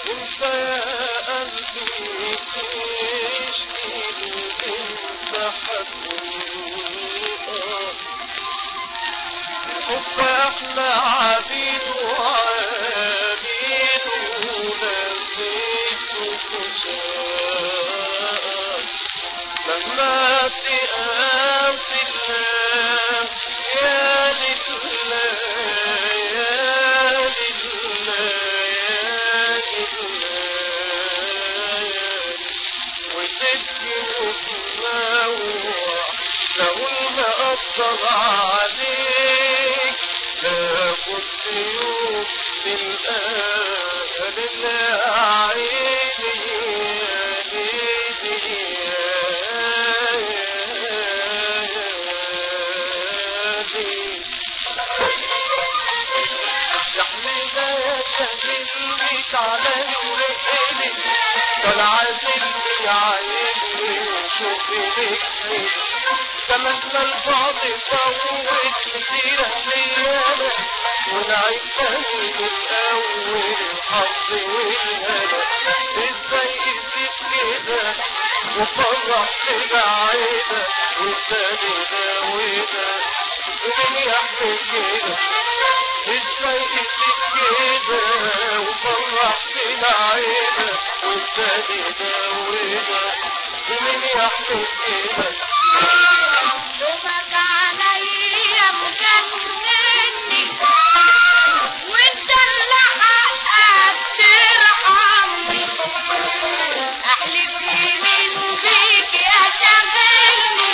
انت يا قلبي تشكي انت حبيبي الحب احلى عبيد وعبيد ونسيت كشاء لما تقاسي الله يا لله يا لله يا لله وتبكي وتنوع لو المقدر عليك لابد يوم تلقى لله عيني يا ليلي يا حبيبي يا كلمك علي ورقني والعازل بيعايرني وشوفي بكني تمنى البعض فوت كتير ليالي ونعيد تاني من اول الحظ والهنا ازاي قسيت كده وفرح كده عينك والتاني ده وده ومين يحمل كده ازاي قسيت كده وفرح كده عينك والتاني ده وده ومين يحمل كده شوفك عليا مجنني وانت اللي حقك ترحمني احلف يمين بيك يا شاغلني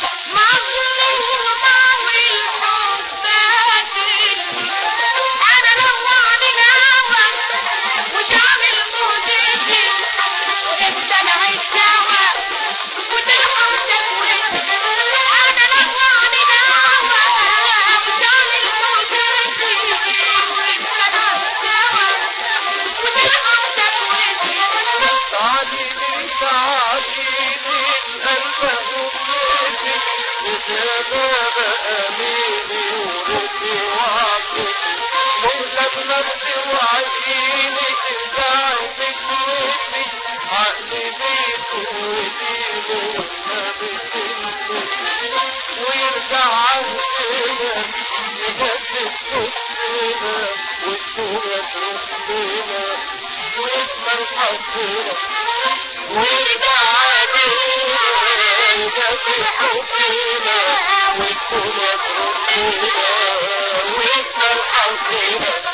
مظلومة والحب قاتلني انا لوعني الهوى وجعل الموجتي انت نهيت سوا وترحم تكويني انا لوعني الهوى وجعل الموجتي انت نهيت سوا وترحم تكويني تعاليلي تعاليلي قلبك وبيتي وزيادة بقى ميلي ورثي وعطيتي مهلك نفسي وعيني ترجعي بكلمتي عقلي بيك وديني وانا بكلمتي ويرجع عهدنا نجدد حسنا والدنيا تردنا ويكمل حظنا ويرجع علينا يجدد حبنا والدنيا تردنا ويكمل حظنا